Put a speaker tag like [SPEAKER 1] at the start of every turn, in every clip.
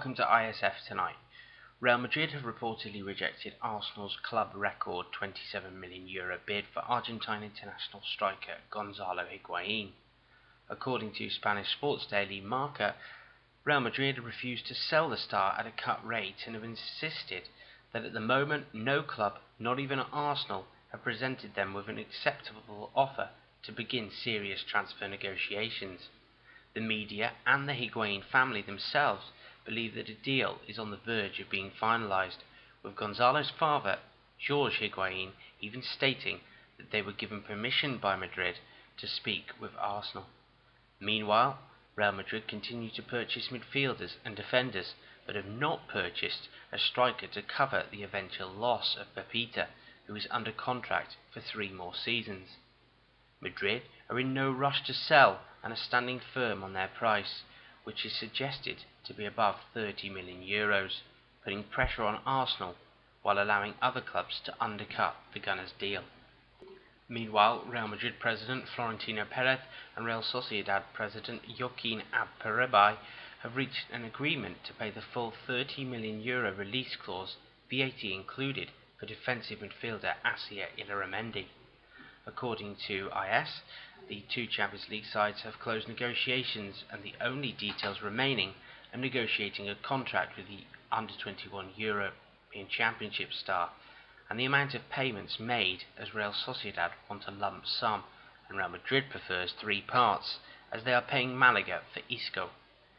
[SPEAKER 1] welcome to ISF Tonight. Real Madrid have reportedly rejected Arsenal's club record €27 million bid for Argentine international striker Gonzalo Higuain. According to Spanish sports daily Marca, Real Madrid have refused to sell the star at a cut rate and have insisted that at the moment no club, not even Arsenal, have presented them with an acceptable offer to begin serious transfer negotiations. The media and the Higuain family themselves believe that a deal is on the verge of being finalised, with Gonzalo's father, Jorge Higuain, even stating that they were given permission by Madrid to speak with Arsenal. Meanwhile, Real Madrid continue to purchase midfielders and defenders, but have not purchased a striker to cover the eventual loss of Pepita, who is under contract for 3 more seasons. Madrid are in no rush to sell and are standing firm on their price, which is suggested to be above €30 million, putting pressure on Arsenal while allowing other clubs to undercut the Gunners' deal. Meanwhile, Real Madrid president Florentino Perez and Real Sociedad president Joaquin Aperribai have reached an agreement to pay the full €30 million release clause, VAT included, for defensive midfielder Asier Illarramendi. According to IS, the 2 Champions League sides have closed negotiations, and the only details remaining are negotiating a contract with the under-21 European Championship star, and the amount of payments made, as Real Sociedad want a lump sum, and Real Madrid prefers 3 parts, as they are paying Malaga for Isco.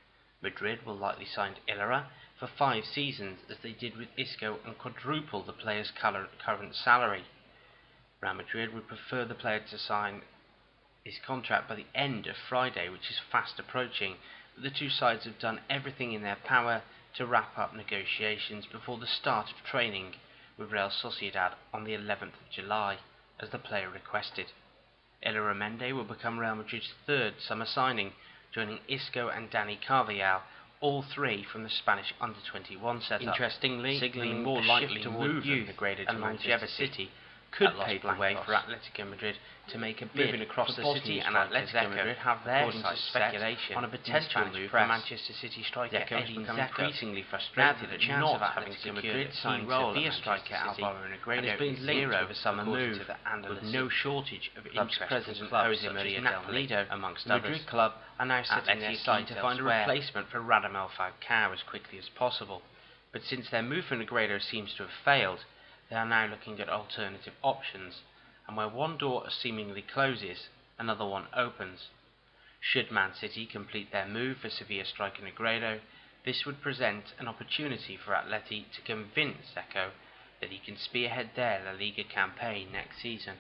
[SPEAKER 1] Madrid will likely sign Illara for 5 seasons, as they did with Isco, and quadruple the player's current salary. Real Madrid would prefer the player to sign his contract by the end of Friday, which is fast approaching, but the 2 sides have done everything in their power to wrap up negotiations before the start of training with Real Sociedad on the 11th of July, as the player requested. Illarramendi will become Real Madrid's 3rd summer signing, joining Isco and Dani Carvajal, all 3 from the Spanish under-21 setup. Interestingly, signaling more likely toward youth and longevity could pave the way for Atletico Madrid to make a bid. Moving across the city, and Atletico Madrid have their sights speculation on a potential move for Manchester City striker Edin Dzeko, increasingly frustrated at not having secured signing Sevilla striker Alvaro Negredo, and has been linked with a summer move, with no shortage of interest from clubs such as Napoli, amongst others. Madrid club are now setting their sights to find a replacement for Radamel Falcao as quickly as possible, but since their move for Negredo seems to have failed, they are now looking at alternative options, and where one door seemingly closes, another one opens. Should Man City complete their move for Sevilla striker Negredo, this would present an opportunity for Atleti to convince Dzeko that he can spearhead their La Liga campaign next season.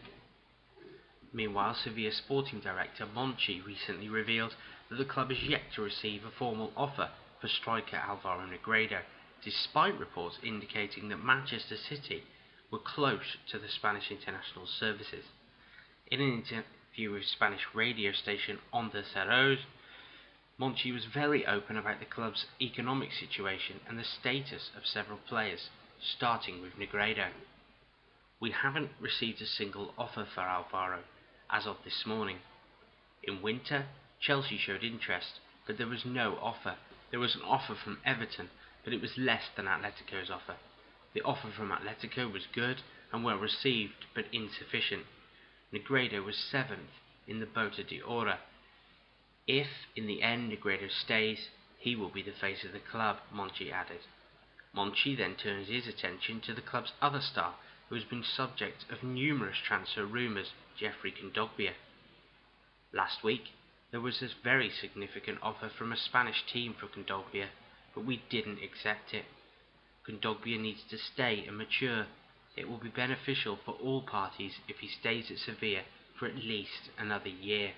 [SPEAKER 1] Meanwhile, Sevilla sporting director Monchi recently revealed that the club is yet to receive a formal offer for striker Alvaro Negredo, despite reports indicating that Manchester City were close to the Spanish international services. In an interview with Spanish radio station Onda Cero, Monchi was very open about the club's economic situation and the status of several players, starting with Negredo. "We haven't received a single offer for Alvaro as of this morning. In winter, Chelsea showed interest, but there was no offer. There was an offer from Everton, but it was less than Atletico's offer. The offer from Atletico was good and well received, but insufficient. Negredo was 7th in the Bota de Oro. If, in the end, Negredo stays, he will be the face of the club," Monchi added. Monchi then turns his attention to the club's other star, who has been subject of numerous transfer rumours, Jeffrey Kondogbia. "Last week, there was this very significant offer from a Spanish team for Kondogbia, but we didn't accept it. Kondogbia needs to stay and mature. It will be beneficial for all parties if he stays at Sevilla for at least another year."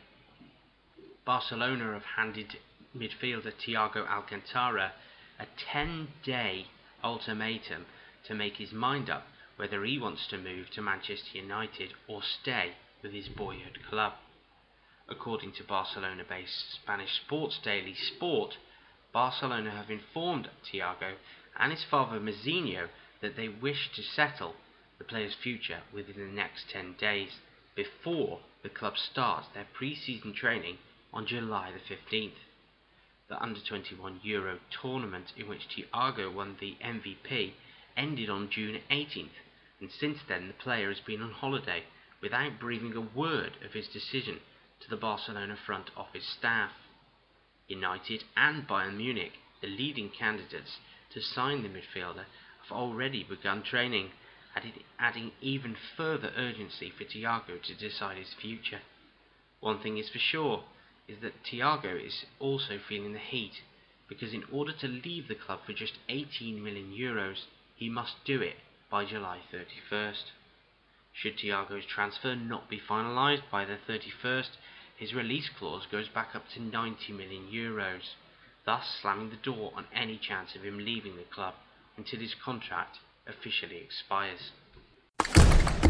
[SPEAKER 1] Barcelona have handed midfielder Thiago Alcantara a 10-day ultimatum to make his mind up whether he wants to move to Manchester United or stay with his boyhood club. According to Barcelona-based Spanish sports daily Sport, Barcelona have informed Thiago and his father Mazinho that they wish to settle the player's future within the next 10 days, before the club starts their pre-season training on July the 15th. The Under-21 Euro tournament, in which Thiago won the MVP, ended on June 18th, and since then the player has been on holiday without breathing a word of his decision to the Barcelona front office staff. United and Bayern Munich, the leading candidates to sign the midfielder, have already begun training, adding even further urgency for Thiago to decide his future. One thing is for sure, is that Thiago is also feeling the heat, because in order to leave the club for just 18 million euros, he must do it by July 31st. Should Thiago's transfer not be finalised by the 31st, his release clause goes back up to 90 million euros, thus slamming the door on any chance of him leaving the club until his contract officially expires.